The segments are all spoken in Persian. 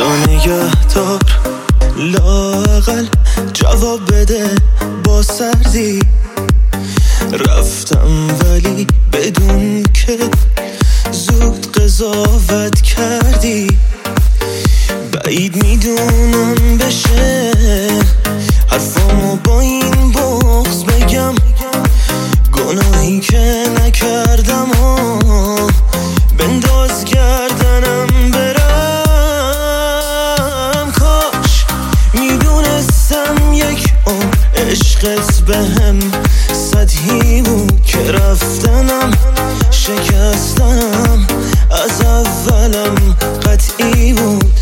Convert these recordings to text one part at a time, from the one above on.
خدا نگهدار، لااقل جواب بده با سردی. رفتم ولی بدون که زود قضاوت کردی. بعید میدونم بشه حرفامو با این بغض بگم، گناهی که نکردم و بنداز گردنم برم. کاش میدونستم یک عمر عشقت بهم سطحی بود که رفتنم شکستنم از اولم قطعی بود.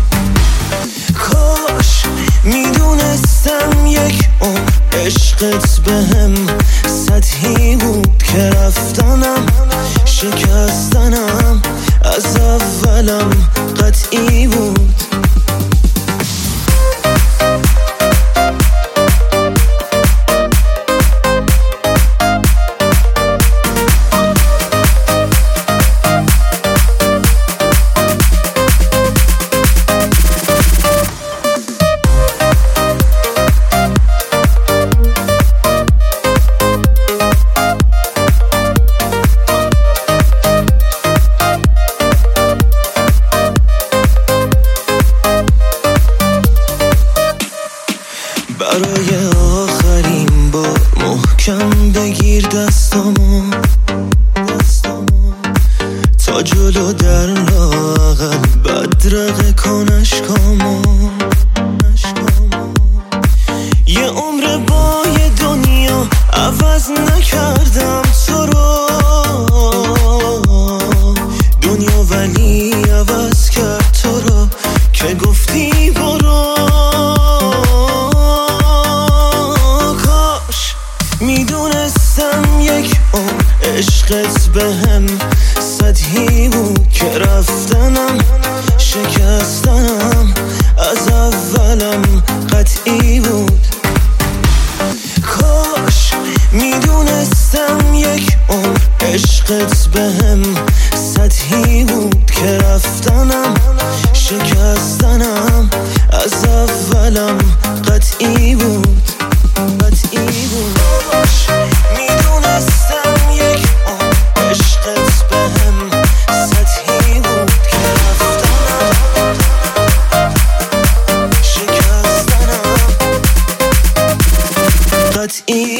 کاش میدونستم یک عمر عشقت بهم سطحی بود که رفتنم شکستنم از اولم قطعی بود. برای آخرین بار محکم بگیر دستامو تا جلو در لااقل بدرقه کن اشکامو. یه عمر با یه دنیا عوض نکردم تو رو، دنیا ولی عوض کرد تو رو که گفتی برو. میدونستم یک عمر عشقت بهم سطحی بود که رفتنم شکستنم از اولم قطعی بود. کاش میدونستم یک عمر عشقت بهم سطحی بود که رفتنم شکستنم از اولم قطعی بود. قطعی بود. میدونستم یک عمر عشقت بهم سطحی بود که رفتنم شکستنم قطعی